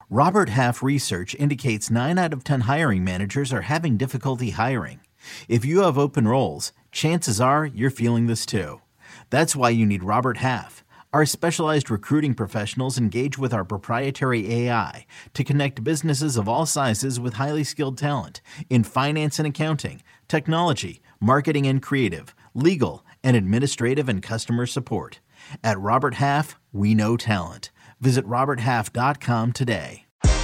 Robert Half research indicates 9 out of 10 hiring managers are having difficulty hiring. If you have open roles, chances are you're feeling this too. That's why you need Robert Half. Our specialized recruiting professionals engage with our proprietary AI to connect businesses of all sizes with highly skilled talent in finance and accounting, technology, marketing and creative, legal, and administrative and customer support. At Robert Half, we know talent. Visit roberthalf.com today.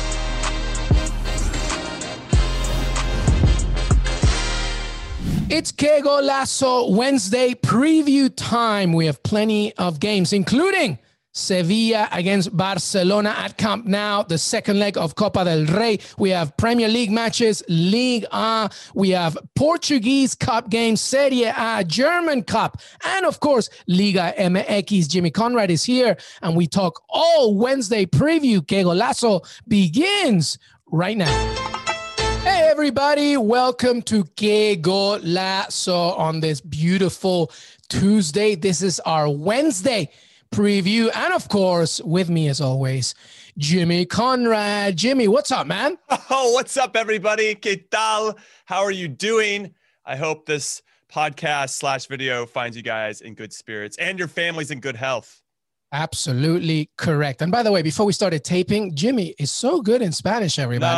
It's Que Golazo Wednesday preview time. We have plenty of games, including Sevilla against Barcelona at Camp Nou, the second leg of Copa del Rey. We have Premier League matches, Ligue 1. We have Portuguese Cup games, Serie A, German Cup, and of course, Liga MX. Jimmy Conrad is here, and we talk all Wednesday preview. Que Golazo begins right now. Hey, everybody. Welcome to Que Golazo on this beautiful Tuesday. This is our Wednesday preview. And of course, with me as always, Jimmy Conrad. Jimmy, what's up, man? Oh, what's up, everybody? ¿Qué tal? How are you doing? I hope this podcast / video finds you guys in good spirits and your families in good health. Absolutely correct. And by the way, before we started taping, Jimmy is so good in Spanish, everybody.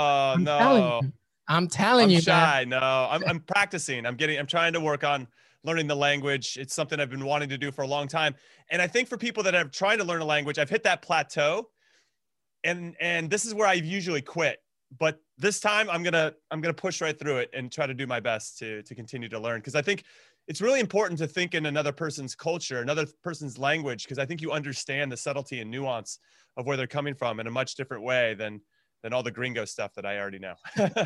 I'm telling you, shy. Man. No, I'm practicing. I'm trying to work on learning the language. It's something I've been wanting to do for a long time. And I think for people that have tried to learn a language, I've hit that plateau. And this is where I usually quit. But this time I'm gonna push right through it and try to do my best to continue to learn. Because I think it's really important to think in another person's culture, another person's language, because I think you understand the subtlety and nuance of where they're coming from in a much different way than all the gringo stuff that I already know.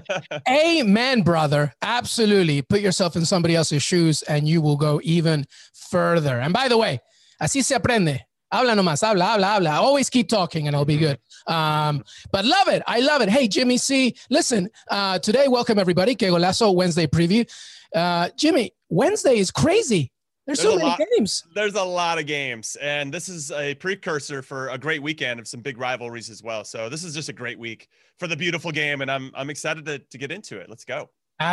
Amen, brother. Absolutely. Put yourself in somebody else's shoes and you will go even further. And by the way, así se aprende. Habla nomás, habla. Always keep talking and I'll be good. But love it. I love it. Hey, Jimmy C. Listen, today, welcome everybody. Que Golazo Wednesday preview. Jimmy, Wednesday is crazy. There's so many games. There's a lot of games. And this is a precursor for a great weekend of some big rivalries as well. So this is just a great week for the beautiful game. And I'm excited to get into it. Let's go.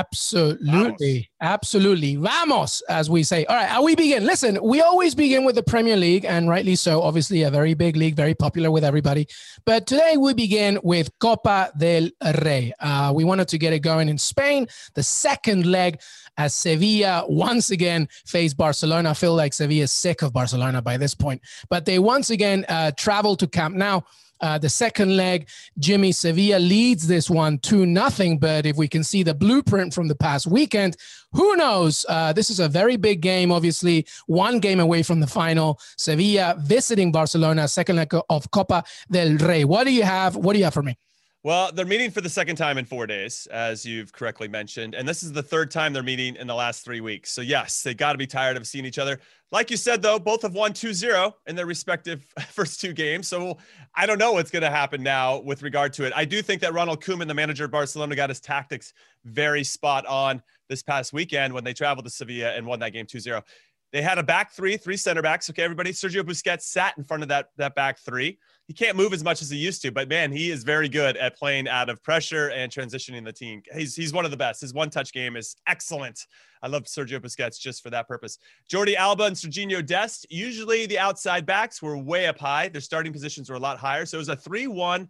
Absolutely. Absolutely. Vamos, as we say. All right, we begin. Listen, we always begin with the Premier League, and rightly so. Obviously, a very big league, very popular with everybody. But today we begin with Copa del Rey. We wanted to get it going in Spain, the second leg as Sevilla once again face Barcelona. I feel like Sevilla is sick of Barcelona by this point. But they once again travel to Camp Nou. The second leg, Jimmy, Sevilla leads this one 2-0. But if we can see the blueprint from the past weekend, who knows? This is a very big game, obviously. One game away from the final. Sevilla visiting Barcelona, second leg of Copa del Rey. What do you have? What do you have for me? Well, they're meeting for the second time in 4 days, as you've correctly mentioned. And this is the third time they're meeting in the last 3 weeks. So, yes, they got to be tired of seeing each other. Like you said, though, both have won 2-0 in their respective first two games. So I don't know what's going to happen now with regard to it. I do think that Ronald Koeman, the manager of Barcelona, got his tactics very spot on this past weekend when they traveled to Sevilla and won that game 2-0. They had a back three center backs. Okay, everybody. Sergio Busquets sat in front of that back three. He can't move as much as he used to, but man, he is very good at playing out of pressure and transitioning the team. He's one of the best. His one-touch game is excellent. I love Sergio Busquets just for that purpose. Jordi Alba and Sergiño Dest, usually the outside backs were way up high. Their starting positions were a lot higher. So it was a 3-1-4-2,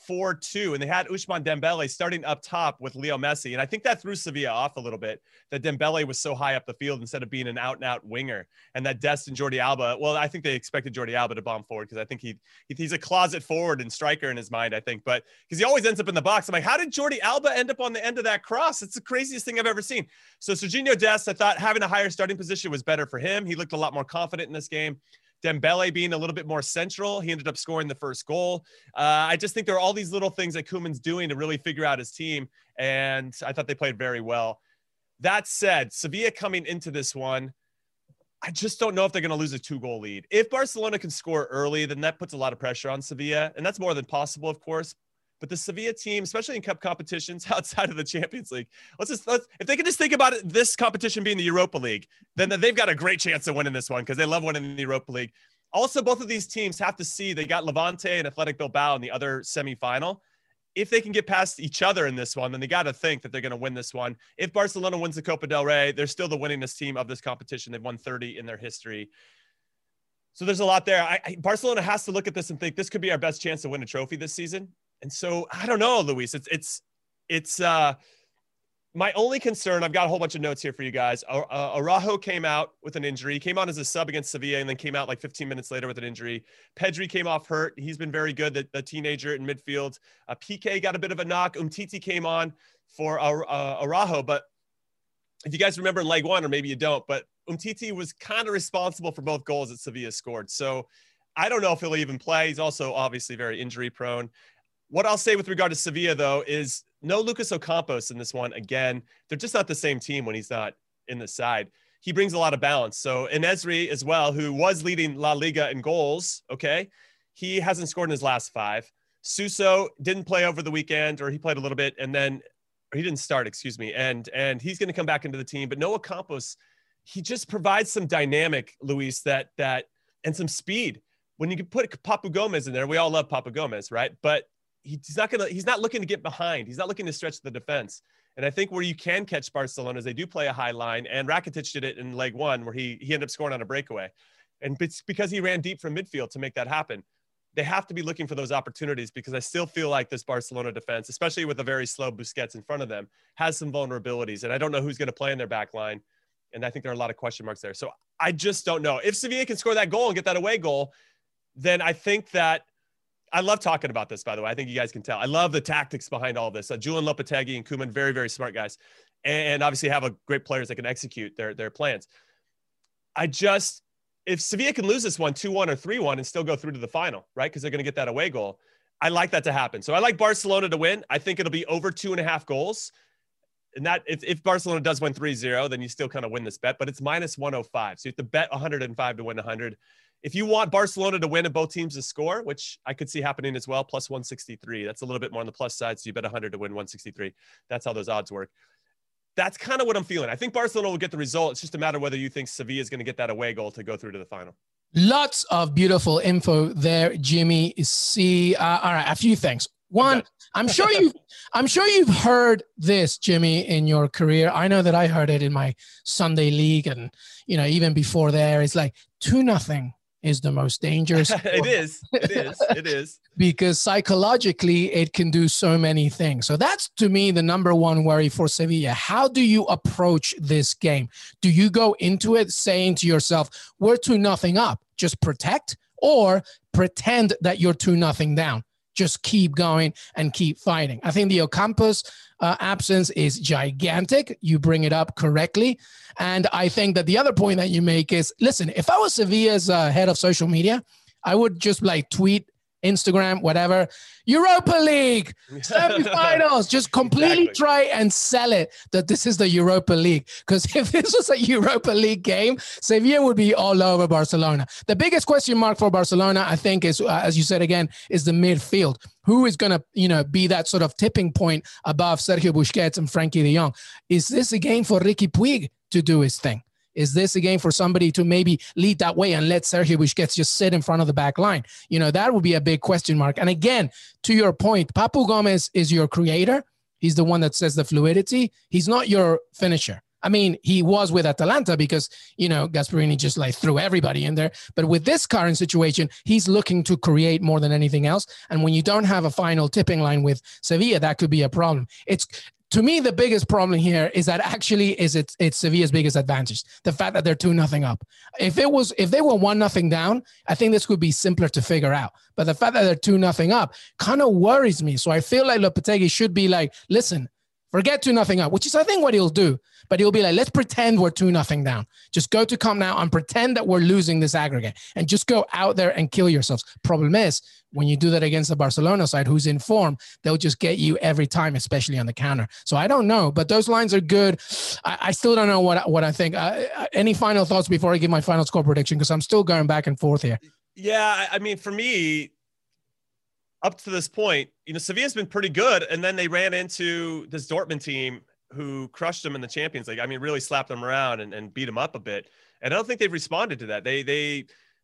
and they had Ousmane Dembele starting up top with Leo Messi. And I think that threw Sevilla off a little bit, that Dembele was so high up the field instead of being an out-and-out winger. And that Dest and Jordi Alba, well, I think they expected Jordi Alba to bomb forward because I think he's a closet forward and striker in his mind, I think. But because he always ends up in the box. I'm like, how did Jordi Alba end up on the end of that cross? It's the craziest thing I've ever seen. So Sergiño Dest, I thought having a higher starting position was better for him. He looked a lot more confident in this game. Dembele being a little bit more central. He ended up scoring the first goal. I just think there are all these little things that Koeman's doing to really figure out his team, and I thought they played very well. That said, Sevilla coming into this one, I just don't know if they're going to lose a 2-goal lead. If Barcelona can score early, then that puts a lot of pressure on Sevilla, and that's more than possible, of course. But the Sevilla team, especially in cup competitions outside of the Champions League, if they can just think about this competition being the Europa League, then they've got a great chance of winning this one because they love winning the Europa League. Also, both of these teams have to see they got Levante and Athletic Bilbao in the other semifinal. If they can get past each other in this one, then they got to think that they're going to win this one. If Barcelona wins the Copa del Rey, they're still the winningest team of this competition. They've won 30 in their history. So there's a lot there. Barcelona has to look at this and think this could be our best chance to win a trophy this season. And so I don't know, Luis. It's my only concern. I've got a whole bunch of notes here for you guys. Araujo came out with an injury. He came on as a sub against Sevilla and then came out like 15 minutes later with an injury. Pedri came off hurt. He's been very good, the teenager in midfield. Piqué got a bit of a knock. Umtiti came on for Araujo. But if you guys remember in leg one, or maybe you don't, but Umtiti was kind of responsible for both goals that Sevilla scored. So I don't know if he'll even play. He's also obviously very injury prone. What I'll say with regard to Sevilla, though, is no Lucas Ocampos in this one. Again, they're just not the same team when he's not in the side. He brings a lot of balance. So Enesri as well, who was leading La Liga in goals, okay, he hasn't scored in his last 5. Suso didn't play over the weekend, or he played a little bit, and then he didn't start, excuse me, and he's going to come back into the team. But Noah Campos, he just provides some dynamic, Luis, that and some speed. When you can put Papu Gomez in there, we all love Papu Gomez, right? But he's not looking to get behind. He's not looking to stretch the defense. And I think where you can catch Barcelona is they do play a high line, and Rakitic did it in leg one where he ended up scoring on a breakaway. And it's because he ran deep from midfield to make that happen. They have to be looking for those opportunities, because I still feel like this Barcelona defense, especially with a very slow Busquets in front of them, has some vulnerabilities. And I don't know who's going to play in their back line. And I think there are a lot of question marks there. So I just don't know. If Sevilla can score that goal and get that away goal, then I think that I love talking about this, by the way. I think you guys can tell. I love the tactics behind all this. Julian Lopetegui and Koeman, very, very smart guys. And obviously have a great players that can execute their plans. If Sevilla can lose this one 2-1 or 3-1 and still go through to the final, right? Because they're going to get that away goal. I like that to happen. So I like Barcelona to win. I think it'll be over 2.5 goals. And that if Barcelona does win 3-0, then you still kind of win this bet, but it's minus 105. So you have to bet 105 to win 100. If you want Barcelona to win and both teams to score, which I could see happening as well, plus 163. That's a little bit more on the plus side. So you bet 100 to win 163. That's how those odds work. That's kind of what I'm feeling. I think Barcelona will get the result. It's just a matter of whether you think Sevilla is going to get that away goal to go through to the final. Lots of beautiful info there, Jimmy. All right, a few things. One, I'm sure you've heard this, Jimmy, in your career. I know that I heard it in my Sunday league, and even before there, it's like 2-0 is the most dangerous. It is. Because psychologically, it can do so many things. So that's, to me, the number one worry for Sevilla. How do you approach this game? Do you go into it saying to yourself, we're 2-0 up, just protect, or pretend that you're 2-0 down? Just keep going and keep fighting. I think the Ocampos absence is gigantic. You bring it up correctly. And I think that the other point that you make is, listen, if I was Sevilla's head of social media, I would just tweet, Instagram, whatever, Europa League, semifinals, just completely try and sell it that this is the Europa League. Because if this was a Europa League game, Sevilla would be all over Barcelona. The biggest question mark for Barcelona, I think, is, as you said again, is the midfield. Who is going to, be that sort of tipping point above Sergio Busquets and Frankie de Jong? Is this a game for Riqui Puig to do his thing? Is this a game for somebody to maybe lead that way and let Sergio Busquets just sit in front of the back line? That would be a big question mark. And again, to your point, Papu Gomez is your creator. He's the one that says the fluidity. He's not your finisher. I mean, he was with Atalanta because, Gasperini just threw everybody in there. But with this current situation, he's looking to create more than anything else. And when you don't have a final tipping line with Sevilla, that could be a problem. To me, the biggest problem here is that actually it's Sevilla's biggest advantage. The fact that they're 2-0 up. If they were 1-0 down, I think this could be simpler to figure out. But the fact that they're 2-0 up kind of worries me. So I feel like Lopetegui should be listen, forget 2-0 up, which is, I think, what he'll do. But he'll be let's pretend we're 2-0 down. Just go to Camp Nou and pretend that we're losing this aggregate and just go out there and kill yourselves. Problem is, when you do that against the Barcelona side, who's in form, they'll just get you every time, especially on the counter. So I don't know, but those lines are good. I still don't know what I think. Any final thoughts before I give my final score prediction? Because I'm still going back and forth here. Yeah, I mean, for me, up to this point, Sevilla's been pretty good, and then they ran into this Dortmund team who crushed them in the Champions League. I mean, really slapped them around and beat them up a bit. And I don't think they've responded to that.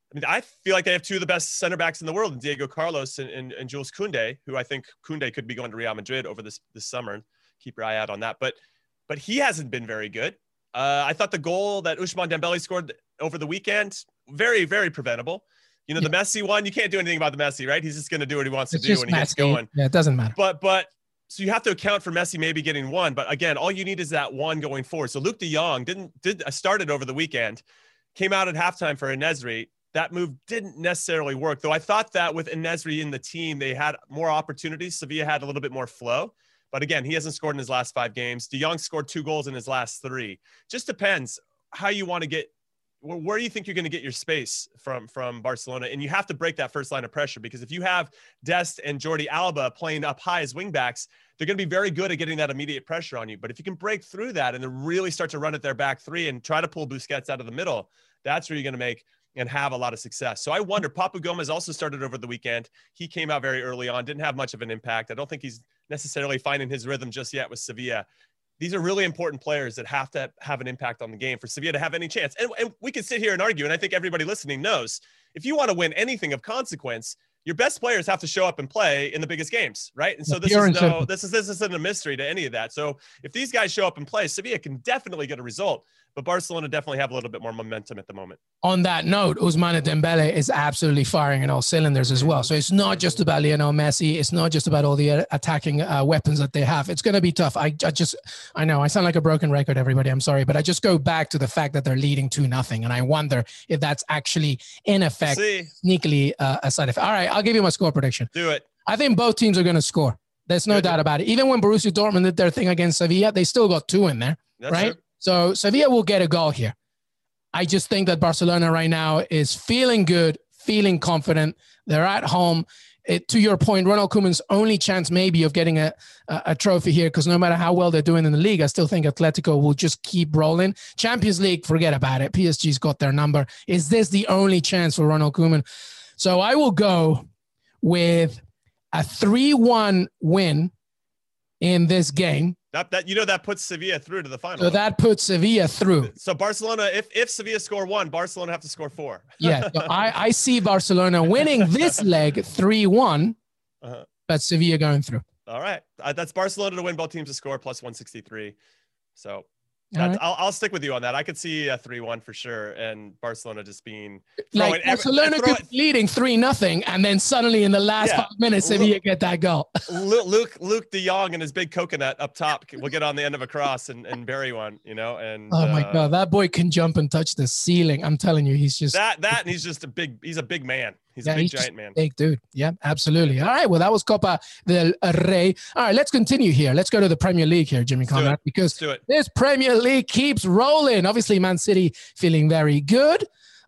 I mean, I feel like they have two of the best center backs in the world, Diego Carlos and Jules Koundé, who I think Koundé could be going to Real Madrid over this summer. Keep your eye out on that. But he hasn't been very good. I thought the goal that Ousmane Dembele scored over the weekend, very, very preventable. You know, the Messi one, you can't do anything about the Messi, right? He's just going to do what he wants to do when he gets going. Yeah, it doesn't matter. But so you have to account for Messi maybe getting one. But again, all you need is that one going forward. So Luke de Jong started over the weekend, came out at halftime for En-Nesyri. That move didn't necessarily work, though I thought that with En-Nesyri in the team, they had more opportunities. Sevilla had a little bit more flow. But again, he hasn't scored in his last 5 games. De Jong scored 2 goals in his last 3. Just depends how you want to get, where do you think you're going to get your space from Barcelona? And you have to break that first line of pressure, because if you have Dest and Jordi Alba playing up high as wingbacks, they're going to be very good at getting that immediate pressure on you. But if you can break through that and then really start to run at their back 3 and try to pull Busquets out of the middle, that's where you're going to make and have a lot of success. So I wonder, Papu Gomez also started over the weekend. He came out very early on, didn't have much of an impact. I don't think he's necessarily finding his rhythm just yet with Sevilla. These are really important players that have to have an impact on the game for Sevilla to have any chance. And we can sit here and argue, and I think everybody listening knows, if you want to win anything of consequence, your best players have to show up and play in the biggest games, right? And so this isn't a mystery to any of that. So if these guys show up and play, Sevilla can definitely get a result. But Barcelona definitely have a little bit more momentum at the moment. On that note, Ousmane Dembele is absolutely firing in all cylinders as well. So it's not just about Lionel Messi. It's not just about all the attacking weapons that they have. It's going to be tough. I know I sound like a broken record, everybody. I'm sorry, but I just go back to the fact that they're leading 2-0, and I wonder if that's actually in effect sneakily a side effect. All right, I'll give you my score prediction. Do it. I think both teams are going to score. There's no doubt about it. Even when Borussia Dortmund did their thing against Sevilla, they still got 2 in there, right? True. So Sevilla will get a goal here. I just think that Barcelona right now is feeling good, feeling confident. They're at home. To your point, Ronald Koeman's only chance maybe of getting a trophy here, because no matter how well they're doing in the league, I still think Atletico will just keep rolling. Champions League, forget about it. PSG's got their number. Is this the only chance for Ronald Koeman? So I will go with a 3-1 win in this game. That puts Sevilla through to the final. So that puts Sevilla through. So Barcelona, if Sevilla score 1, Barcelona have to score 4. Yeah, so I see Barcelona winning this leg 3-1, but Sevilla going through. All right, that's Barcelona to win, both teams to score plus 163. So I'll stick with you on that. I could see a 3-1 for sure, and Barcelona just being like Barcelona could be leading 3-0, and then suddenly in the last 5 minutes, Sevilla get that goal. Luke de Jong and his big coconut up top will get on the end of a cross and bury one, And oh my God, that boy can jump and touch the ceiling. I'm telling you, he's just that, and he's just he's a big man. He's a big giant man. Big dude. Yeah, absolutely. All right. Well, that was Copa del Rey. All right, let's continue here. Let's go to the Premier League here, Jimmy Conrad, because this Premier League keeps rolling. Obviously, Man City feeling very good.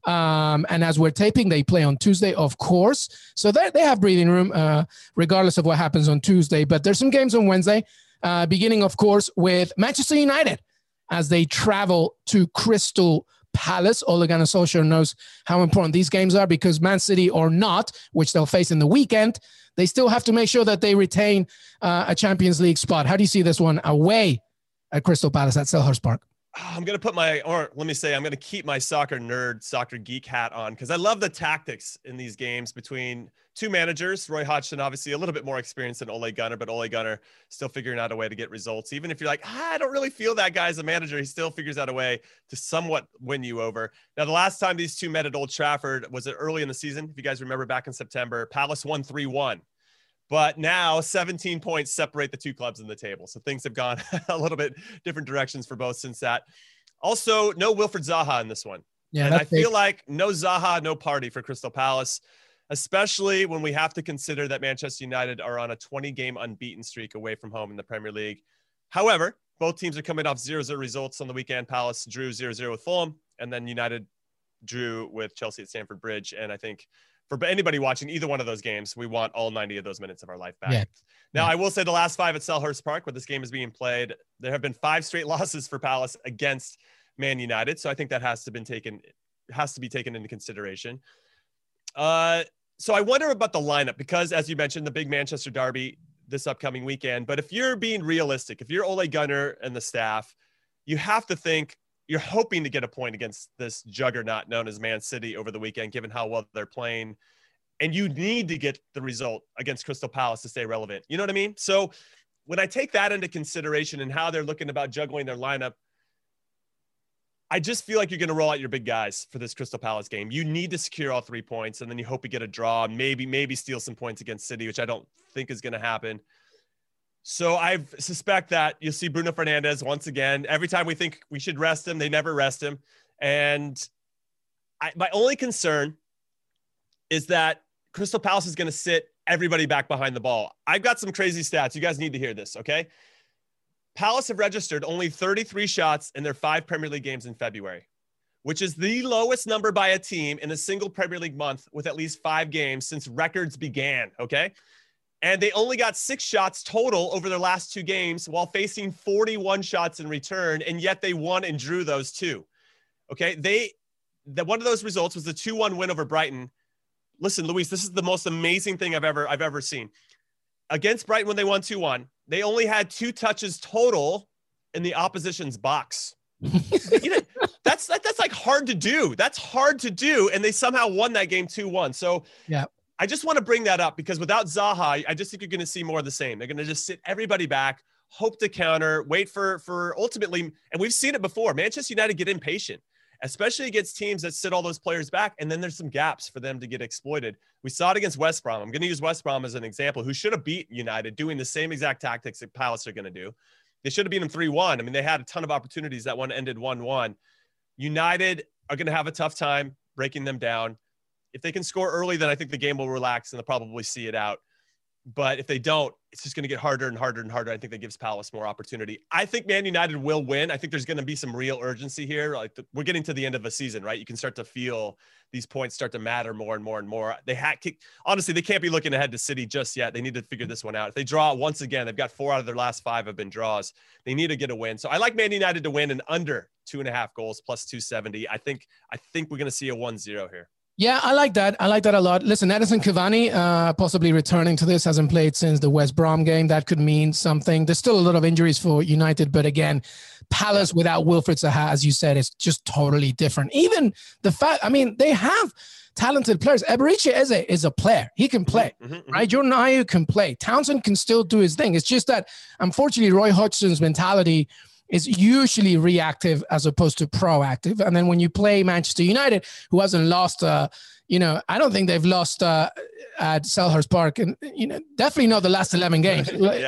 And as we're taping, they play on Tuesday, of course. So they have breathing room, regardless of what happens on Tuesday. But there's some games on Wednesday, beginning, of course, with Manchester United as they travel to Crystal Palace. Ole Gunnar Solskjaer knows how important these games are, because Man City or not, which they'll face in the weekend, they still have to make sure that they retain a Champions League spot. How do you see this one away at Crystal Palace at Selhurst Park? I'm going to keep my soccer nerd, soccer geek hat on, because I love the tactics in these games between two managers. Roy Hodgson, obviously a little bit more experienced than Ole Gunnar, but Ole Gunnar still figuring out a way to get results. Even if you're like, I don't really feel that guy as a manager, he still figures out a way to somewhat win you over. Now, the last time these two met at Old Trafford was it early in the season. If you guys remember, back in September, Palace won 3-1. But now 17 points separate the two clubs in the table. So things have gone a little bit different directions for both since that. Also, no Wilfried Zaha in this one. Yeah, and I feel like no Zaha, no party for Crystal Palace, especially when we have to consider that Manchester United are on a 20-game unbeaten streak away from home in the Premier League. However, both teams are coming off 0-0 results on the weekend. Palace drew 0-0 with Fulham, and then United drew with Chelsea at Stamford Bridge. And I think for anybody watching either one of those games, we want all 90 of those minutes of our life back. Yeah. Now, I will say the last 5 at Selhurst Park, where this game is being played, there have been 5 straight losses for Palace against Man United. So I think that has to be taken into consideration. So I wonder about the lineup, because as you mentioned, the big Manchester derby this upcoming weekend. But if you're being realistic, if you're Ole Gunnar and the staff, you have to think you're hoping to get a point against this juggernaut known as Man City over the weekend, given how well they're playing. And you need to get the result against Crystal Palace to stay relevant. You know what I mean? So when I take that into consideration and how they're looking about juggling their lineup, I just feel like you're going to roll out your big guys for this Crystal Palace game. You need to secure all 3 points, and then you hope you get a draw, maybe steal some points against City, which I don't think is going to happen. So I suspect that you'll see Bruno Fernandes once again. Every time we think we should rest him, they never rest him. And my only concern is that Crystal Palace is going to sit everybody back behind the ball. I've got some crazy stats. You guys need to hear this, okay? Palace have registered only 33 shots in their 5 Premier League games in February, which is the lowest number by a team in a single Premier League month with at least 5 games since records began, okay? And they only got 6 shots total over their last 2 games while facing 41 shots in return, and yet they won and drew those 2. Okay, one of those results was the 2-1 win over Brighton. Listen, Luis, this is the most amazing thing I've ever seen. Against Brighton when they won 2-1, they only had 2 touches total in the opposition's box. That's like hard to do. That's hard to do, and they somehow won that game 2-1. So yeah. I just want to bring that up because without Zaha, I just think you're going to see more of the same. They're going to just sit everybody back, hope to counter, wait for ultimately, and we've seen it before, Manchester United get impatient, especially against teams that sit all those players back, and then there's some gaps for them to get exploited. We saw it against West Brom. I'm going to use West Brom as an example, who should have beat United doing the same exact tactics that Palace are going to do. They should have beaten them 3-1. I mean, they had a ton of opportunities. That one ended 1-1. United are going to have a tough time breaking them down. If they can score early, then I think the game will relax and they'll probably see it out. But if they don't, it's just going to get harder and harder and harder. I think that gives Palace more opportunity. I think Man United will win. I think there's going to be some real urgency here. Like we're getting to the end of a season, right? You can start to feel these points start to matter more and more and more. Honestly, they can't be looking ahead to City just yet. They need to figure this one out. If they draw once again, they've got 4 out of their last 5 have been draws. They need to get a win. So I like Man United to win and under 2.5 goals plus 270. I think we're going to see a 1-0 here. Yeah, I like that. I like that a lot. Listen, Edison Cavani possibly returning to this, hasn't played since the West Brom game. That could mean something. There's still a lot of injuries for United, but again, Palace without Wilfried Zaha, as you said, is just totally different. Even the fact, I mean, they have talented players. Eberechi Eze is a player. He can play, right? Jordan Ayew can play. Townsend can still do his thing. It's just that, unfortunately, Roy Hodgson's mentality is usually reactive as opposed to proactive. And then when you play Manchester United, who hasn't lost, I don't think they've lost at Selhurst Park, and definitely not the last 11 games.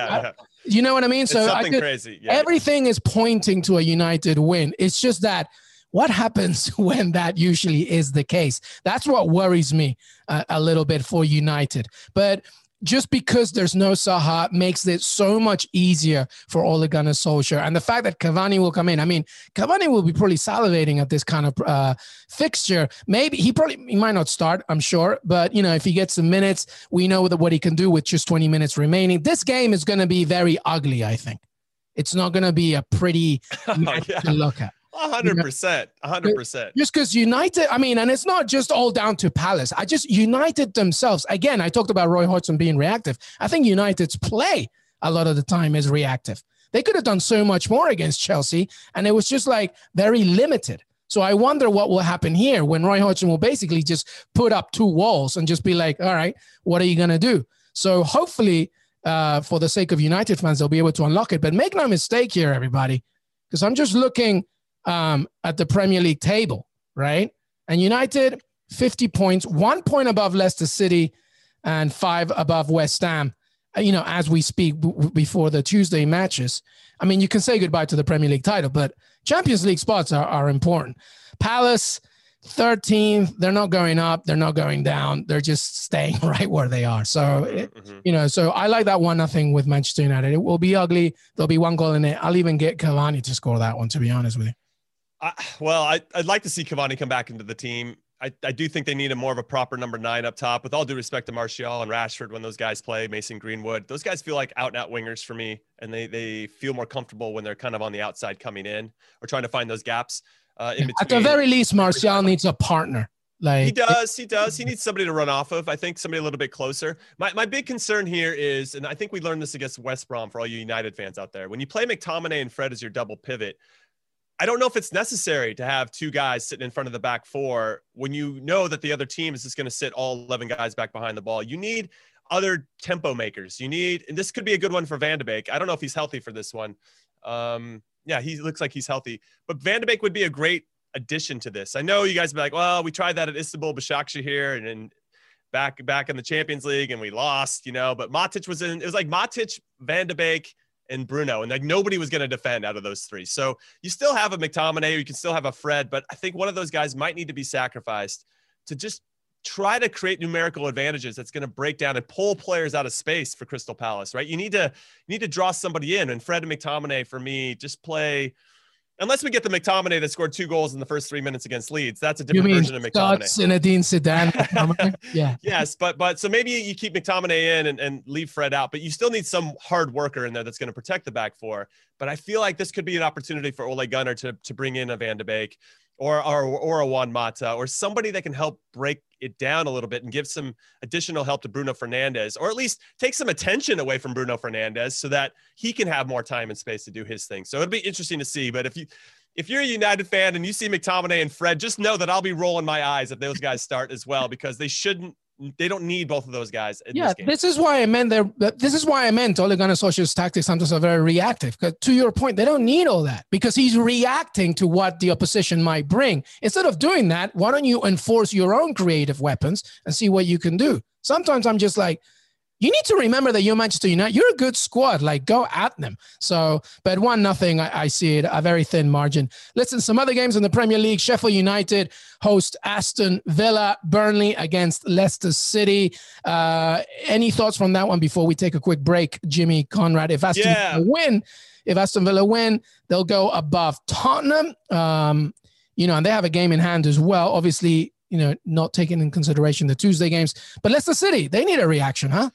You know what I mean? So something crazy. Yeah. Everything is pointing to a United win. It's just that what happens when that usually is the case? That's what worries me a little bit for United. But just because there's no Zaha makes it so much easier for Ole Gunnar Solskjaer. And the fact that Cavani will come in, I mean, Cavani will be probably salivating at this kind of fixture. Maybe he might not start, I'm sure. But, if he gets some minutes, we know what he can do with just 20 minutes remaining. This game is going to be very ugly, I think. It's not going to be a pretty match to look at. 100%. 100%. Just because United, and it's not just all down to Palace. United themselves, again, I talked about Roy Hodgson being reactive. I think United's play a lot of the time is reactive. They could have done so much more against Chelsea, and it was just very limited. So I wonder what will happen here when Roy Hodgson will basically just put up 2 walls and just be like, all right, what are you going to do? So hopefully, for the sake of United fans, they'll be able to unlock it. But make no mistake here, everybody, because I'm just looking at the Premier League table, right? And United, 50 points, 1 point above Leicester City and 5 above West Ham, as we speak before the Tuesday matches. I mean, you can say goodbye to the Premier League title, but Champions League spots are important. Palace, 13th, they're not going up, they're not going down, they're just staying right where they are. So, so I like that 1-0 with Manchester United. It will be ugly. There'll be 1 goal in it. I'll even get Cavani to score that one, to be honest with you. I'd like to see Cavani come back into the team. I do think they need more of a proper number 9 up top. With all due respect to Martial and Rashford, when those guys play, Mason Greenwood, those guys feel like out-and-out wingers for me, and they feel more comfortable when they're kind of on the outside coming in or trying to find those gaps. In between. At the very least, Martial needs a partner. He does. He needs somebody to run off of. I think somebody a little bit closer. My big concern here is, and I think we learned this against West Brom for all you United fans out there, when you play McTominay and Fred as your double pivot, I don't know if it's necessary to have two guys sitting in front of the back four when you know that the other team is just going to sit all 11 guys back behind the ball. You need other tempo makers. You need, and this could be a good one for Van de Beek. I don't know if he's healthy for this one. Yeah, he looks like he's healthy, but Van de Beek would be a great addition to this. I know you guys be like, well, we tried that at Istanbul Başakşehir and back in the Champions League and we lost, but Matic was in, it was like Matic, Van de Beek, and Bruno, and like nobody was going to defend out of those three. So you still have a McTominay, you can still have a Fred, but I think one of those guys might need to be sacrificed to just try to create numerical advantages that's going to break down and pull players out of space for Crystal Palace, right? You need to draw somebody in, and Fred and McTominay for me just play. Unless we get the McTominay that scored 2 goals in the first 3 minutes against Leeds, that's a different version of McTominay. Zinedine Zidane. Yeah. Yes, but so maybe you keep McTominay in and leave Fred out, but you still need some hard worker in there that's going to protect the back four. But I feel like this could be an opportunity for Ole Gunnar to bring in a Van de Beek or a Juan Mata or somebody that can help break it down a little bit and give some additional help to Bruno Fernandes, or at least take some attention away from Bruno Fernandes so that he can have more time and space to do his thing. So it'll be interesting to see. But if you're a United fan and you see McTominay and Fred, just know that I'll be rolling my eyes if those guys start as well, because they don't need both of those guys in this game. This is why I meant Ole Gunnar Solskjaer's tactics sometimes are very reactive. Because to your point, they don't need all that because he's reacting to what the opposition might bring. Instead of doing that, why don't you enforce your own creative weapons and see what you can do? Sometimes I'm just like, you need to remember that you're Manchester United. You're a good squad. Like, go at them. So, but 1-0, I see it a very thin margin. Listen, some other games in the Premier League. Sheffield United host Aston Villa. Burnley against Leicester City. Any thoughts from that one before we take a quick break, Jimmy Conrad? If Aston Villa win, they'll go above Tottenham. And they have a game in hand as well. Obviously, not taking in consideration the Tuesday games. But Leicester City, they need a reaction, huh?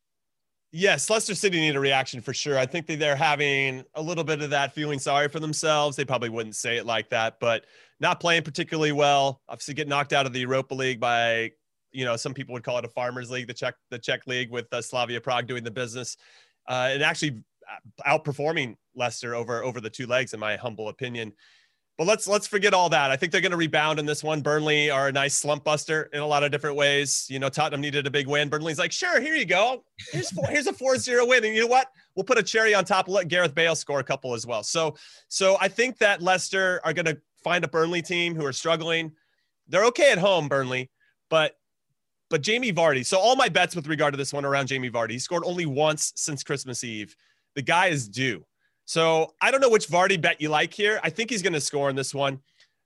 Yes, Leicester City need a reaction for sure. I think they're having a little bit of that, feeling sorry for themselves. They probably wouldn't say it like that, but not playing particularly well. Obviously, get knocked out of the Europa League by, some people would call it a farmers league, the Czech league with Slavia Prague doing the business, and actually outperforming Leicester over the 2 legs, in my humble opinion. But let's forget all that. I think they're going to rebound in this one. Burnley are a nice slump buster in a lot of different ways. Tottenham needed a big win. Burnley's like, sure, here you go. Here's a 4-0 win. And you know what? We'll put a cherry on top and let Gareth Bale score a couple as well. So I think that Leicester are going to find a Burnley team who are struggling. They're okay at home, Burnley, but Jamie Vardy. So all my bets with regard to this one are around Jamie Vardy. He scored only once since Christmas Eve. The guy is due. So I don't know which Vardy bet you like here. I think he's going to score in this one.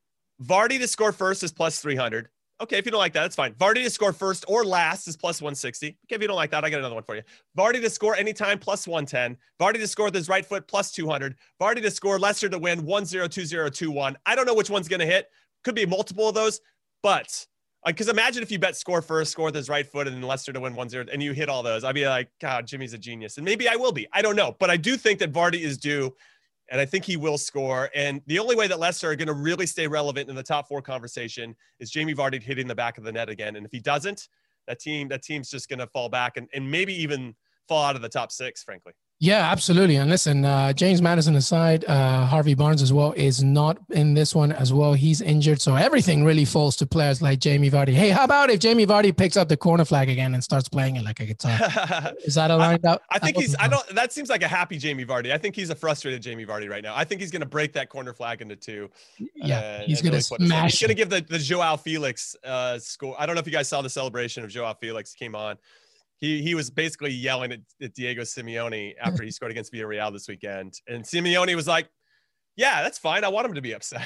Vardy to score first is plus 300. Okay, if you don't like that, that's fine. Vardy to score first or last is plus 160. Okay, if you don't like that, I got another one for you. Vardy to score anytime plus 110. Vardy to score with his right foot plus 200. Vardy to score Leicester to win 1-0, 2-0, 2-1. I don't know which one's going to hit. Could be multiple of those, but because imagine if you bet score first, score with his right foot, and then Leicester to win 1-0, and you hit all those. I'd be like, God, Jimmy's a genius. And maybe I will be. I don't know. But I do think that Vardy is due, and I think he will score. And the only way that Leicester are going to really stay relevant in the top 4 conversation is Jamie Vardy hitting the back of the net again. And if he doesn't, that team's just going to fall back and maybe even fall out of the top 6, frankly. Yeah, absolutely. And listen, James Maddison aside, Harvey Barnes as well is not in this one as well. He's injured. So everything really falls to players like Jamie Vardy. Hey, how about if Jamie Vardy picks up the corner flag again and starts playing it like a guitar? Is that aligned up? I think that seems like a happy Jamie Vardy. I think he's a frustrated Jamie Vardy right now. I think he's going to break that corner flag into 2. Yeah, he's going to smash. He's going to give the Joao Felix score. I don't know if you guys saw the celebration of Joao Felix came on. He was basically yelling at Diego Simeone after he scored against Villarreal this weekend. And Simeone was like, yeah, that's fine. I want him to be upset.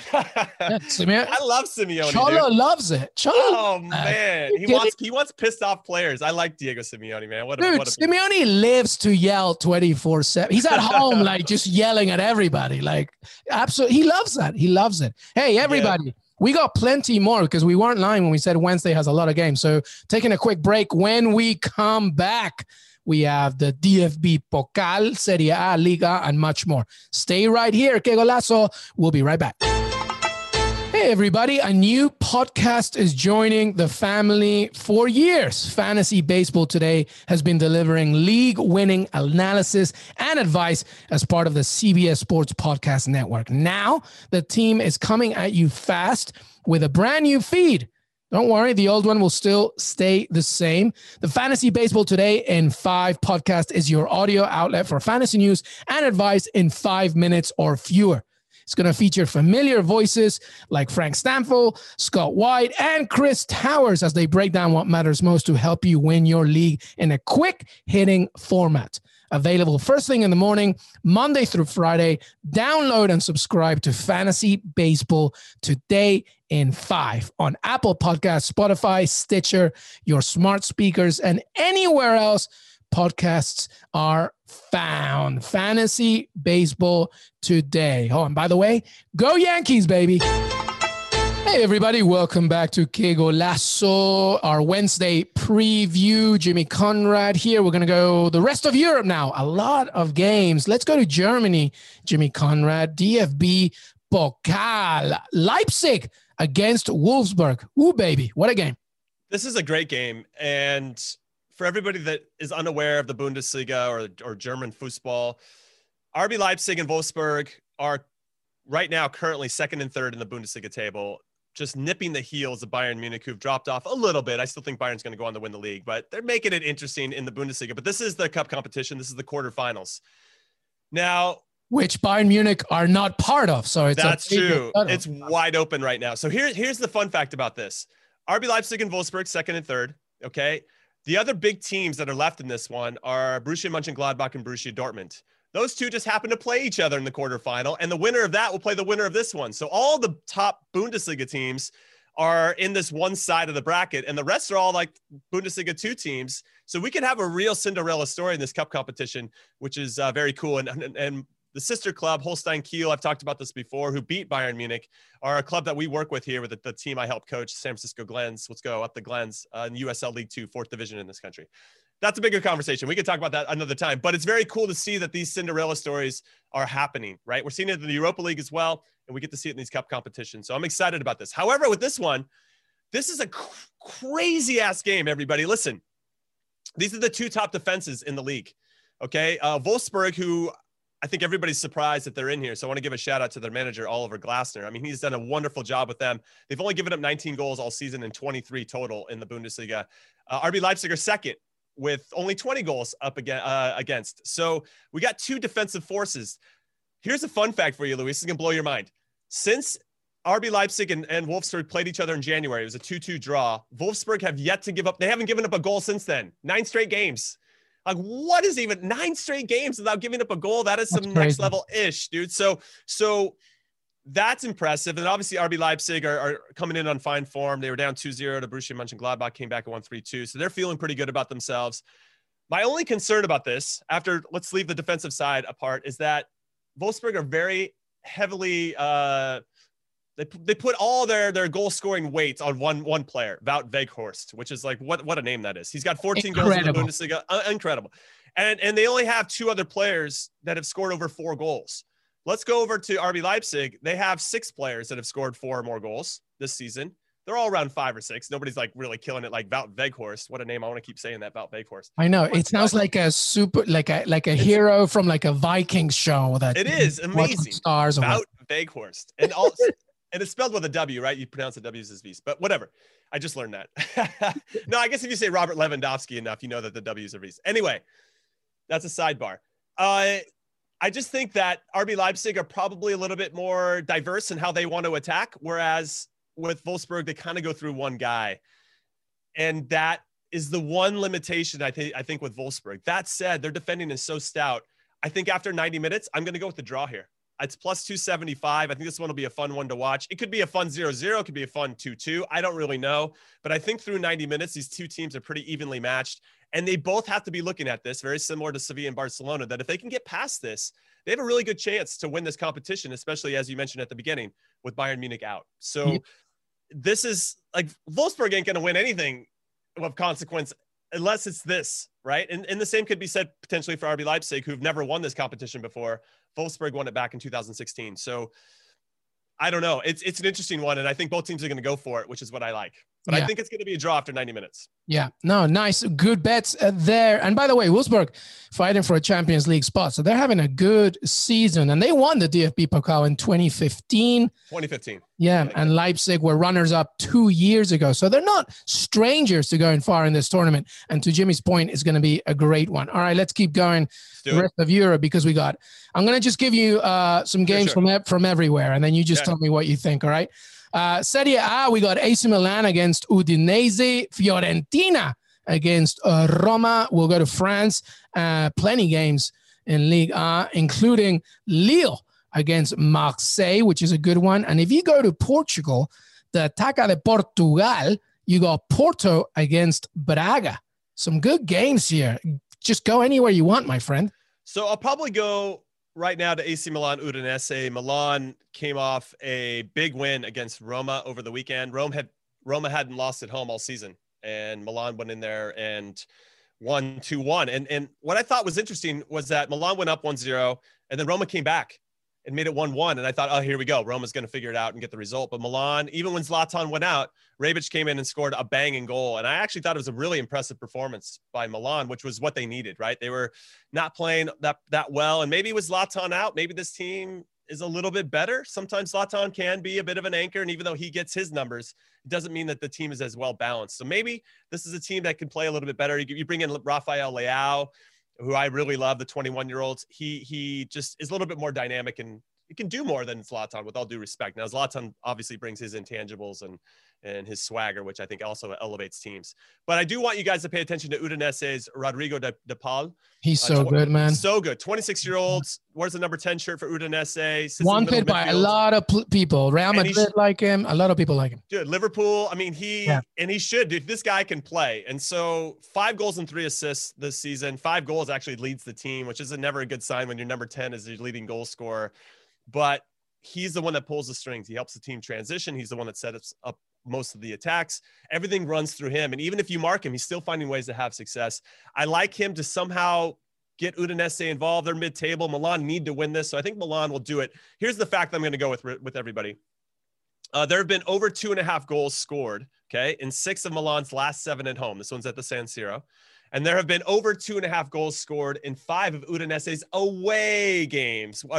I love Simeone. Cholo loves it. Oh, man. He wants pissed off players. I like Diego Simeone, man. Simeone lives to yell 24/7. He's at home, like, just yelling at everybody. Like, absolutely. He loves that. He loves it. Hey, everybody. Yeah. We got plenty more because we weren't lying when we said Wednesday has a lot of games. So taking a quick break. When we come back, we have the DFB Pokal, Serie A, Liga, and much more. Stay right here. Que Golazo. We'll be right back. Hey, Hey, everybody. A new podcast is joining the family for years. Fantasy Baseball Today has been delivering league-winning analysis and advice as part of the CBS Sports Podcast Network. Now, the team is coming at you fast with a brand new feed. Don't worry, the old one will still stay the same. The Fantasy Baseball Today in 5 podcast is your audio outlet for fantasy news and advice in 5 minutes or fewer. It's going to feature familiar voices like Frank Stanfill, Scott White, and Chris Towers as they break down what matters most to help you win your league in a quick hitting format. Available first thing in the morning, Monday through Friday. Download and subscribe to Fantasy Baseball Today in 5 on Apple Podcasts, Spotify, Stitcher, your smart speakers, and anywhere else podcasts are found. Fantasy Baseball Today. Oh, and by the way, go Yankees, baby. Hey, everybody. Welcome back to Que Golazo, our Wednesday preview. Jimmy Conrad here. We're going to go the rest of Europe now. A lot of games. Let's go to Germany, Jimmy Conrad. DFB Pokal. Leipzig against Wolfsburg. Ooh, baby. What a game. This is a great game. And for everybody that is unaware of the Bundesliga or German football, RB Leipzig and Wolfsburg are right now currently second and third in the Bundesliga table, just nipping the heels of Bayern Munich, who've dropped off a little bit. I still think Bayern's going to go on to win the league, but they're making it interesting in the Bundesliga. But this is the cup competition. This is the quarterfinals. Now, which Bayern Munich are not part of. So that's true. It's wide open right now. So here's the fun fact about this. RB Leipzig and Wolfsburg, second and third. Okay. The other big teams that are left in this one are Borussia Mönchengladbach and Borussia Dortmund. Those two just happen to play each other in the quarterfinal, and the winner of that will play the winner of this one. So all the top Bundesliga teams are in this one side of the bracket, and the rest are all like Bundesliga 2 teams. So we can have a real Cinderella story in this cup competition, which is very cool. And the sister club, Holstein Kiel, I've talked about this before, who beat Bayern Munich, are a club that we work with here with the team I help coach, San Francisco Glens. Let's go up the Glens in USL League 2, 4th division in this country. That's a bigger conversation. We could talk about that another time, but it's very cool to see that these Cinderella stories are happening, right? We're seeing it in the Europa League as well, and we get to see it in these cup competitions. So I'm excited about this. However, with this one, this is a crazy ass game, everybody. Listen, these are the 2 top defenses in the league. Okay. Wolfsburg, who I think everybody's surprised that they're in here. So I want to give a shout out to their manager, Oliver Glasner. I mean, he's done a wonderful job with them. They've only given up 19 goals all season and 23 total in the Bundesliga. RB Leipzig are second with only 20 goals up against. So we got 2 defensive forces. Here's a fun fact for you, Luis. This is going to blow your mind. Since RB Leipzig and Wolfsburg played each other in January, it was a 2-2 draw. Wolfsburg have yet to give up. They haven't given up a goal since then. 9 straight games. Like, what is even 9 straight games without giving up a goal? That is some next level ish, dude. So that's impressive. And obviously RB Leipzig are coming in on fine form. They were down 2-0 to Borussia Mönchengladbach, came back and won 3-2. So they're feeling pretty good about themselves. My only concern about this, let's leave the defensive side apart, is that Wolfsburg are very heavily, they put all their goal scoring weights on one player, Wout Weghorst, which is like, what a name that is. He's got 14 goals in the Bundesliga. Incredible. And they only have 2 other players that have scored over 4 goals. Let's go over to RB Leipzig. They have 6 players that have scored 4 or more goals this season. They're all around 5 or 6. Nobody's like really killing it like Wout Weghorst. What a name. I want to keep saying that, Wout Weghorst. I know. It sounds like a hero from like a Vikings show. It is amazing. Stars Wout Weghorst. And and it's spelled with a W, right? You pronounce the W's as V's, but whatever. I just learned that. No, I guess if you say Robert Lewandowski enough, you know that the W's are V's. Anyway, that's a sidebar. I just think that RB Leipzig are probably a little bit more diverse in how they want to attack, whereas with Wolfsburg, they kind of go through one guy. And that is the one limitation I think with Wolfsburg. That said, their defending is so stout. I think after 90 minutes, I'm going to go with the draw here. It's plus 275. I think this one will be a fun one to watch. It could be a fun 0-0. It could be a fun 2-2. I don't really know. But I think through 90 minutes, these 2 teams are pretty evenly matched. And they both have to be looking at this, very similar to Sevilla and Barcelona, that if they can get past this, they have a really good chance to win this competition, especially as you mentioned at the beginning with Bayern Munich out. So this is like Wolfsburg ain't going to win anything of consequence unless it's this, right? And the same could be said potentially for RB Leipzig, who've never won this competition before. Wolfsburg won it back in 2016. So I don't know. It's an interesting one, and I think both teams are going to go for it, which is what I like. But I think it's going to be a draw after 90 minutes. Yeah, no, nice, good bets there. And by the way, Wolfsburg fighting for a Champions League spot, so they're having a good season, and they won the DFB Pokal in 2015. 2015. Yeah, and Leipzig were runners-up 2 years ago, so they're not strangers to going far in this tournament. And to Jimmy's point, it's going to be a great one. All right, let's keep going. The rest of Europe, because I'm going to just give you some games from everywhere, and then you just tell me what you think. All right. Serie A, we got AC Milan against Udinese, Fiorentina against Roma. We'll go to France. Plenty games in Ligue 1, including Lille against Marseille, which is a good one. And if you go to Portugal, the Taça de Portugal, you got Porto against Braga. Some good games here. Just go anywhere you want, my friend. So I'll probably go right now to AC Milan Udinese. Milan came off a big win against Roma over the weekend. Roma hadn't lost at home all season, and Milan went in there and won 2-1. And what I thought was interesting was that Milan went up 1-0, and then Roma came back and made it 1-1. And I thought, oh, here we go. Roma's going to figure it out and get the result. But Milan, even when Zlatan went out, Rebic came in and scored a banging goal. And I actually thought it was a really impressive performance by Milan, which was what they needed, right? They were not playing that well. And maybe with Zlatan out, maybe this team is a little bit better. Sometimes Zlatan can be a bit of an anchor. And even though he gets his numbers, it doesn't mean that the team is as well balanced. So maybe this is a team that can play a little bit better. You bring in Rafael Leao, who I really love, the 21-year-old. He just is a little bit more dynamic, and he can do more than Zlatan, with all due respect. Now, Zlatan obviously brings his intangibles and his swagger, which I think also elevates teams. But I do want you guys to pay attention to Udinese's Rodrigo de Paul. He's so good, man. So good. 26-year-olds. Wears the number 10 shirt for Udinese. Wanted by a lot of people. Real Madrid like him. A lot of people like him. Dude, Liverpool. I mean, he should. Dude, this guy can play. And so 5 goals and 3 assists this season. 5 goals actually leads the team, which is never a good sign when your number 10 is your leading goal scorer. But he's the one that pulls the strings. He helps the team transition. He's the one that sets up most of the attacks. Everything runs through him. And even if you mark him, he's still finding ways to have success. I like him to somehow get Udinese involved. They're mid-table. Milan need to win this. So I think Milan will do it. Here's the fact that I'm going to go with everybody. There have been over 2.5 goals scored, okay, in 6 of Milan's last 7 at home. This one's at the San Siro. And there have been over 2.5 goals scored in 5 of Udinese's away games, or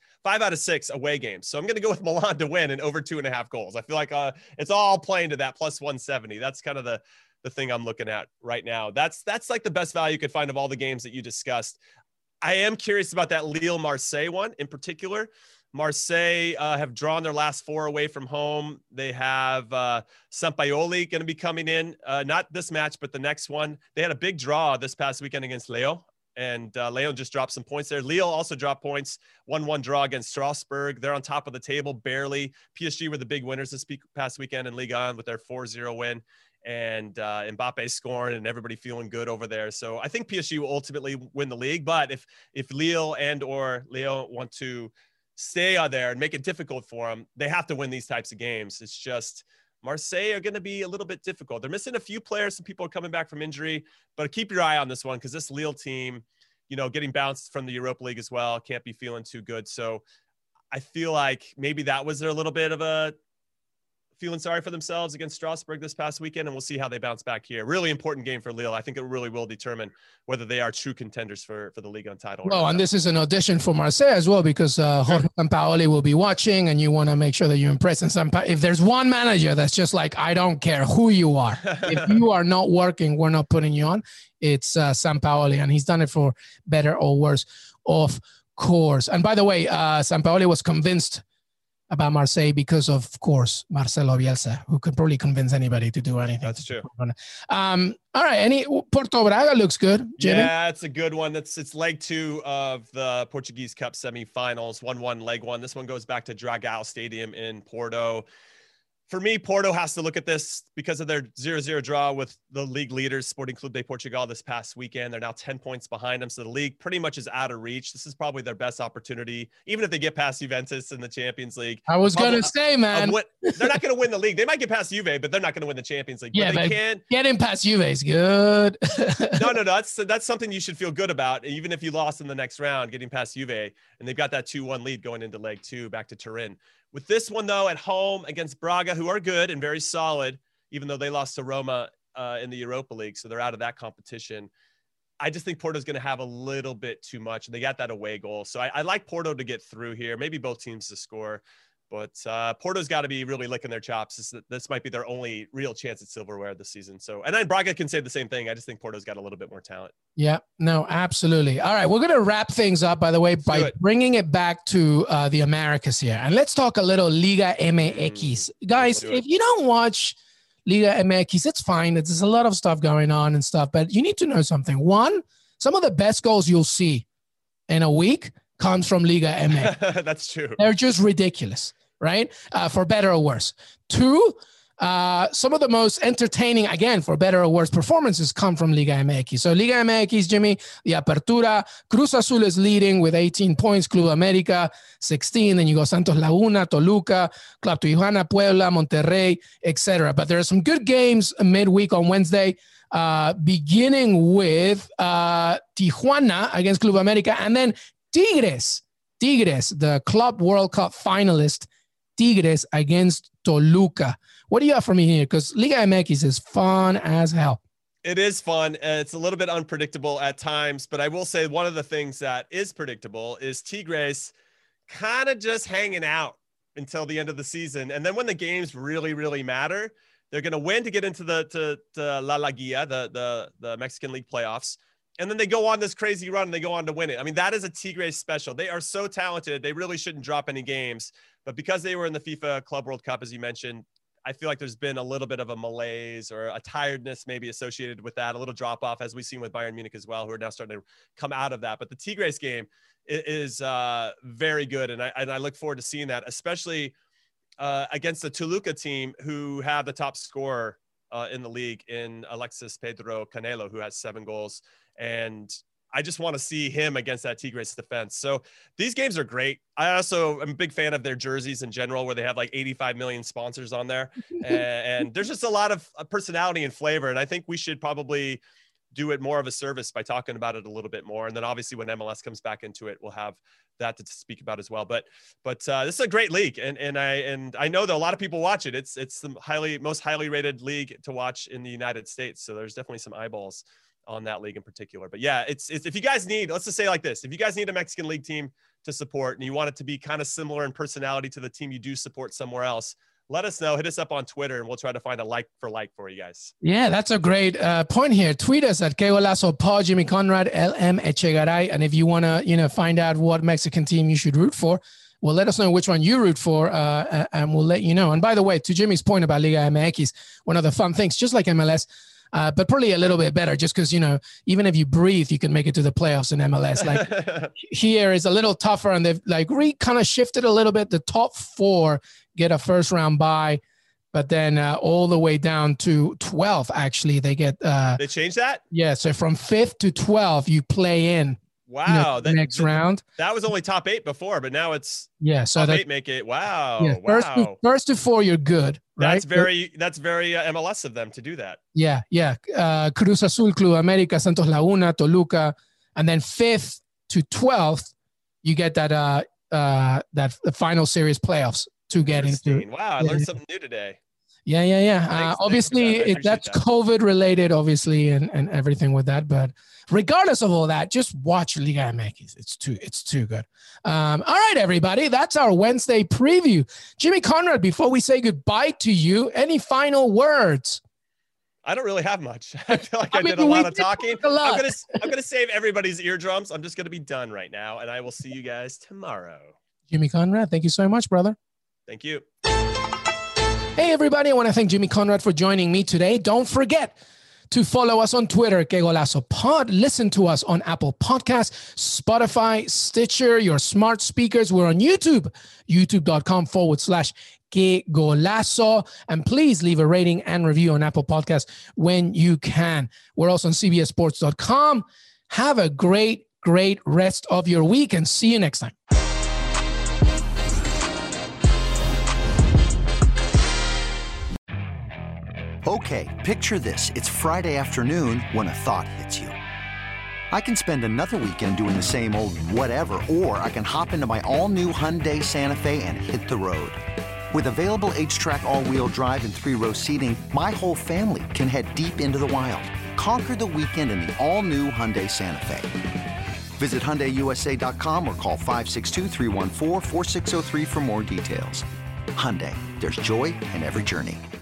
5 out of 6 away games. So I'm going to go with Milan to win and over 2.5 goals. I feel like it's all playing to that plus 170. That's kind of the thing I'm looking at right now. That's like the best value you could find of all the games that you discussed. I am curious about that Lille-Marseille one in particular. Marseille have drawn their last 4 away from home. They have Sampaoli going to be coming in, not this match, but the next one. They had a big draw this past weekend against Lyon, and Lyon just dropped some points there. Lille also dropped points, 1-1 draw against Strasbourg. They're on top of the table, barely. PSG were the big winners this past weekend in Ligue 1 with their 4-0 win. And Mbappe scoring and everybody feeling good over there. So I think PSG will ultimately win the league. But if Lille and or Lyon want to stay out there and make it difficult for them, they have to win these types of games. It's just Marseille are going to be a little bit difficult. They're missing a few players. Some people are coming back from injury, but keep your eye on this one because this Lille team, getting bounced from the Europa League as well, can't be feeling too good. So I feel like maybe that was a little bit of a feeling sorry for themselves against Strasbourg this past weekend, and we'll see how they bounce back here. Really important game for Lille. I think it really will determine whether they are true contenders for the Ligue 1 title. Well, and this is an audition for Marseille as well, because Jorge Sampaoli will be watching, and you want to make sure that you impress. And if there's one manager that's just like, I don't care who you are, if you are not working, we're not putting you on. It's Sampaoli, and he's done it for better or worse, of course. And by the way, Sampaoli was convinced about Marseille because of course, Marcelo Bielsa, who could probably convince anybody to do anything. That's true. All right. Porto Braga looks good, Jimmy. Yeah, it's a good one. It's leg 2 of the Portuguese Cup semifinals, 1-1 leg 1. This one goes back to Dragao Stadium in Porto. For me, Porto has to look at this because of their 0-0 draw with the league leaders, Sporting Clube de Portugal, this past weekend. They're now 10 points behind them, so the league pretty much is out of reach. This is probably their best opportunity, even if they get past Juventus in the Champions League. I was going to say, man. They're not going to win the league. They might get past Juve, but they're not going to win the Champions League. Yeah, but they can. Getting past Juve is good. No. That's something you should feel good about, even if you lost in the next round, getting past Juve. And they've got that 2-1 lead going into leg 2 back to Turin. With this one, though, at home against Braga, who are good and very solid, even though they lost to Roma in the Europa League, so they're out of that competition. I just think Porto's going to have a little bit too much. They got that away goal. So I like Porto to get through here, maybe both teams to score. But Porto's got to be really licking their chops. This might be their only real chance at silverware this season. So, and then Braga can say the same thing. I just think Porto's got a little bit more talent. Yeah, no, absolutely. All right, we're going to wrap things up, by the way, by bringing it back to the Americas here. And let's talk a little Liga MX. Guys, if you don't watch Liga MX, it's fine. There's a lot of stuff going on and stuff, but you need to know something. One, some of the best goals you'll see in a week comes from Liga MX. That's true. They're just ridiculous. Right? For better or worse. Two, some of the most entertaining, again, for better or worse performances come from Liga MX. So Liga MX, Jimmy, the Apertura, Cruz Azul is leading with 18 points, Club América 16, then you go Santos Laguna, Toluca, Club Tijuana, Puebla, Monterrey, etc. But there are some good games midweek on Wednesday, beginning with Tijuana against Club América, and then Tigres, the Club World Cup finalist, Tigres against Toluca. What do you have for me here? Because Liga MX is fun as hell. It is fun. It's a little bit unpredictable at times, but I will say one of the things that is predictable is Tigres kind of just hanging out until the end of the season. And then when the games really, really matter, they're going to win to get into the La Liguilla, the Mexican League playoffs. And then they go on this crazy run and they go on to win it. I mean, that is a Tigres special. They are so talented. They really shouldn't drop any games. But because they were in the FIFA Club World Cup, as you mentioned, I feel like there's been a little bit of a malaise or a tiredness maybe associated with that, a little drop off, as we've seen with Bayern Munich as well, who are now starting to come out of that. But the Tigres game is very good. And I look forward to seeing that, especially against the Toluca team, who have the top scorer in the league in Alexis Pedro Canelo, who has 7 goals. And I just want to see him against that Tigres defense. So these games are great. I also am a big fan of their jerseys in general, where they have like 85 million sponsors on there. And there's just a lot of personality and flavor. And I think we should probably do it more of a service by talking about it a little bit more. And then obviously when MLS comes back into it, we'll have that to speak about as well. But this is a great league. And I know that a lot of people watch it. It's the most highly rated league to watch in the United States. So there's definitely some eyeballs on that league in particular. But yeah, it's if you guys need, let's just say like this, if you guys need a Mexican league team to support and you want it to be kind of similar in personality to the team you do support somewhere else, let us know. Hit us up on Twitter and we'll try to find a like for you guys. Yeah, that's a great point here. Tweet us at Que Golazo Pod, Jimmy Conrad, LM Echegaray. And if you want to, find out what Mexican team you should root for, well, let us know which one you root for, and we'll let you know. And by the way, to Jimmy's point about Liga MX, one of the fun things, just like MLS, but probably a little bit better, just because, even if you breathe, you can make it to the playoffs in MLS. Like here is a little tougher, and they've kind of shifted a little bit. The top 4 get a first round bye, but then all the way down to 12, actually, they get. They changed that? Yeah. So from 5th to 12, you play in. Wow. The next round. That was only top 8 before, but now it's so top 8 make it. Wow. Yeah, wow. First to 4, you're good. Right? That's very MLS of them to do that. Yeah. Cruz Azul, Club América, Santos Laguna, Toluca, and then 5th to 12th, you get that the final series playoffs to get into. Wow, I learned something new today. Yeah. Obviously, that's COVID related, obviously, and everything with that. But regardless of all that, just watch Liga MX. It's too good. All right, everybody, that's our Wednesday preview. Jimmy Conrad, before we say goodbye to you, any final words? I don't really have much. I feel like I did a lot of talking. I'm gonna save everybody's eardrums. I'm just gonna be done right now, and I will see you guys tomorrow. Jimmy Conrad, thank you so much, brother. Thank you. Hey, everybody. I want to thank Jimmy Conrad for joining me today. Don't forget to follow us on Twitter, Que Golazo Pod. Listen to us on Apple Podcasts, Spotify, Stitcher, your smart speakers. We're on YouTube, youtube.com/Que Golazo. And please leave a rating and review on Apple Podcasts when you can. We're also on CBSSports.com. Have a great rest of your week and see you next time. Okay, picture this. It's Friday afternoon when a thought hits you. I can spend another weekend doing the same old whatever, or I can hop into my all-new Hyundai Santa Fe and hit the road. With available H-Track all-wheel drive and 3-row seating, my whole family can head deep into the wild. Conquer the weekend in the all-new Hyundai Santa Fe. Visit HyundaiUSA.com or call 562-314-4603 for more details. Hyundai, there's joy in every journey.